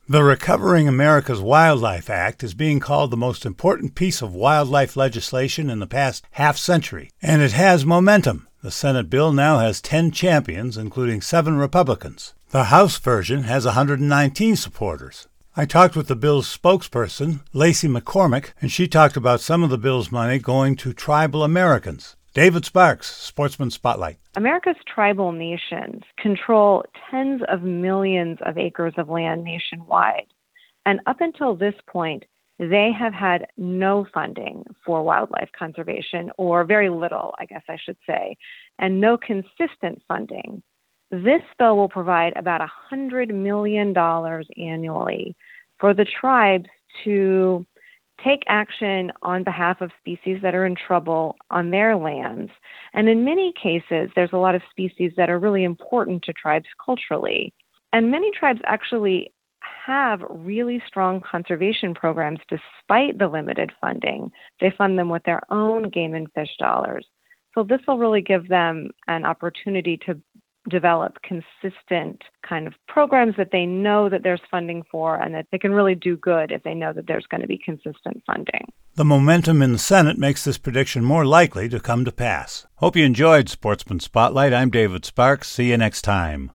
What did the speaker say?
The Recovering America's Wildlife Act is being called the most important piece of wildlife legislation in the past half-century, and it has momentum. The Senate bill now has 10 champions, including 7 Republicans. The House version has 119 supporters. I talked with the bill's spokesperson, Lacey McCormick, and she talked about some of the bill's money going to tribal Americans. David Sparks, Sportsman Spotlight. America's tribal nations control tens of millions of acres of land nationwide. And up until this point, they have had no funding for wildlife conservation, or very little, I guess I should say, and no consistent funding. This bill will provide about $100 million annually for the tribes to take action on behalf of species that are in trouble on their lands. And in many cases, there's a lot of species that are really important to tribes culturally. And many tribes actually have really strong conservation programs despite the limited funding. They fund them with their own game and fish dollars. So this will really give them an opportunity to develop consistent kind of programs that they know that there's funding for and that they can really do good if they know that there's going to be consistent funding. The momentum in the Senate makes this prediction more likely to come to pass. Hope you enjoyed Sportsman Spotlight. I'm David Sparks. See you next time.